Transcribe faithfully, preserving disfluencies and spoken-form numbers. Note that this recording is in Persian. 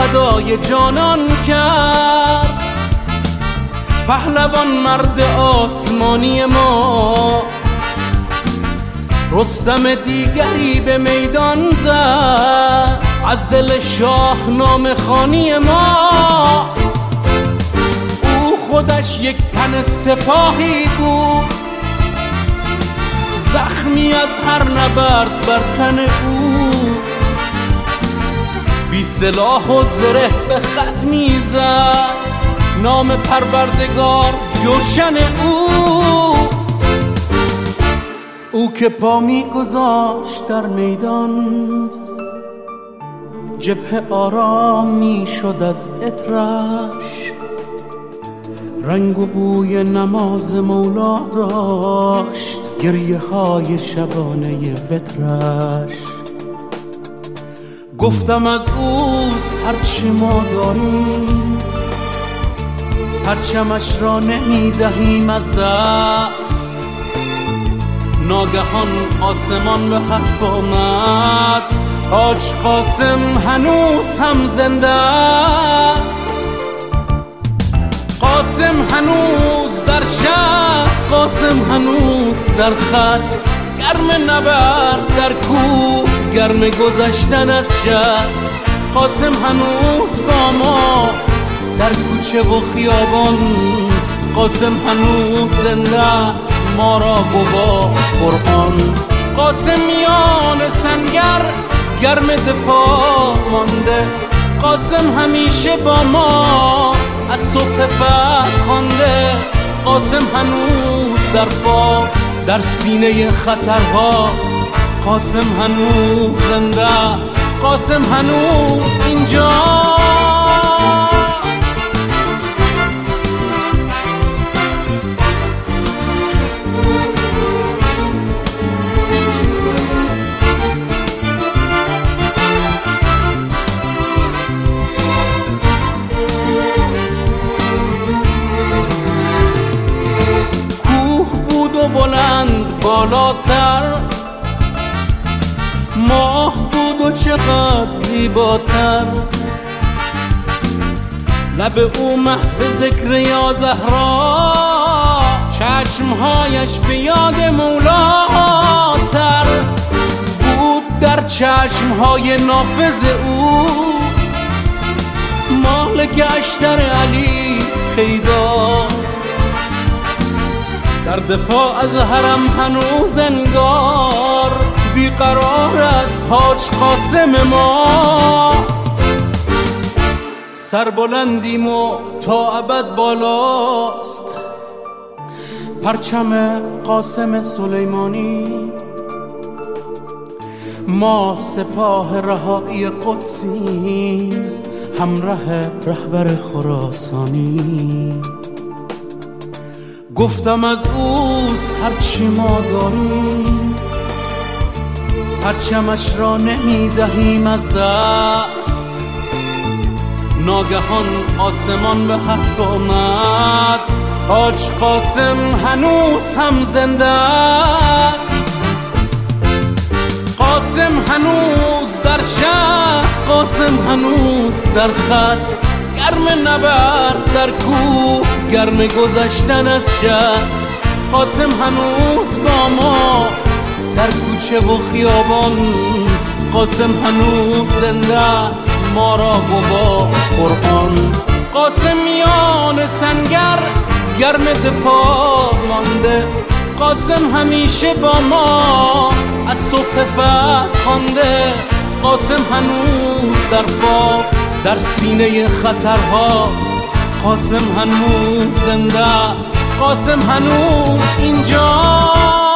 فدای جانان کرد. پهلوان مرد آسمانی ما، رستم دیگری به میدان زد از دل شاهنامه خوانی ما. او خودش یک تن سپاهی بود، زخمی از هر نبرد بر تن او. بی سلاح و زره به خط میزد نام پروردگار جوشن او. او که پا میگذاشت در میدان، جبهه آرام میشد از عطرش. رنگ و بوی نماز مولا داشت گریه های شبانه وترش. گفتم از اوست هرچی ما داریم، پرچمش را نمیدهیم از دست. ناگهان آسمان به حرف آمد، حاج قاسم هنوز هم زنده است. قاسم هنوز در شهر، قاسم هنوز در خط، گرم نبرد در کوه، گرم گذشتن از شط. قاسم هنوز با ماست در کوچه و خیابان، قاسم هنوز زنده است ما را گواه قرآن. قاسمیان سنگر گرم دفاع مانده، قاسم همیشه با ما از صبح فتح خوانده. قاسم هنوز در فاق در سینه خطرهاست، قاسم هنوز زنده است، قاسم هنوز اینجاست. بلند بالاتر، ماه بود و چقدر زیباتر. لب او محو ذکر یا زهرا، چشمهایش به یاد مولاتر. بود در چشمهای نافذ او مالک اشتر علی پیدا. در دفاع از حرم هنوز انگار بیقرار است حاج قاسم ما. سربلندیم و تا ابد بالاست پرچم قاسم سلیمانی. ما سپاه رهایی قدسیم، همراه رهبر خراسانی. گفتم از اوست هرچی ما داریم، پرچمش را نمیدهیم از دست. ناگهان آسمان به حرف آمد، حاج قاسم هنوز هم زنده است. قاسم هنوز در شهر، قاسم هنوز در خط، گرم نبرد در کوه، گرم گذشتن از شط. قاسم هنوز با ماست در کوچه و خیابان، قاسم هنوز زنده است ما را گواه قرآن. قاسمیان سنگر گرم دفاع مانده، قاسم همیشه با ما از صبح فتح خوانده. قاسم هنوز در فاق در سینه خطرهاست، قاسم هنوز زنده است، قاسم هنوز اینجا.